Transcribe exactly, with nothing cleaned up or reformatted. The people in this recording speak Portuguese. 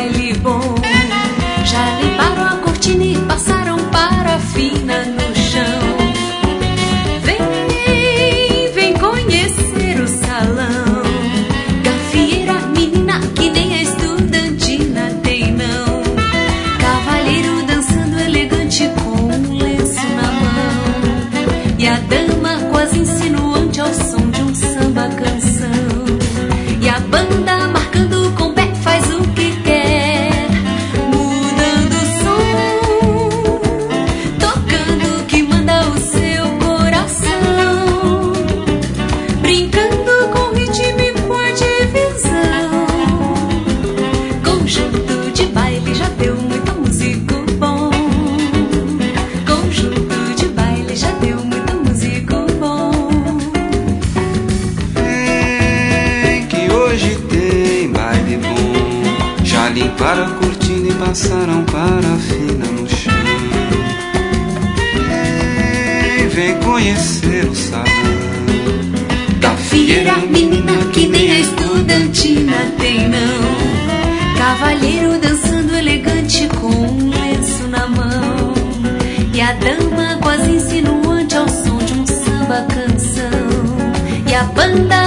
baile bom. Já limparam a cortina e passaram parafina no chão. Vem, vem conhecer o salão. Gafieira, menina, que nem a estudantina tem não. Cavalheiro dançando elegante com um lenço na mão. E a dama quase insinuante ao som de um samba canção. E a banda marcando com o pé faz o que quer, mudando o som, tocando o que manda o seu coração, brincando com ritmo e com a divisão. Conjunto de baile já deu muito músico bom. Conjunto de baile já deu muito músico bom. Vem que hoje tem baile bom. Já limparam a cortina e passaram parafina no chão. Vem, vem conhecer o salão. Gafieira, menina, que nem a estudantina tem não. Cavalheiro dançando elegante com um lenço na mão. E a dama quase insinuante ao som de um samba canção. E a banda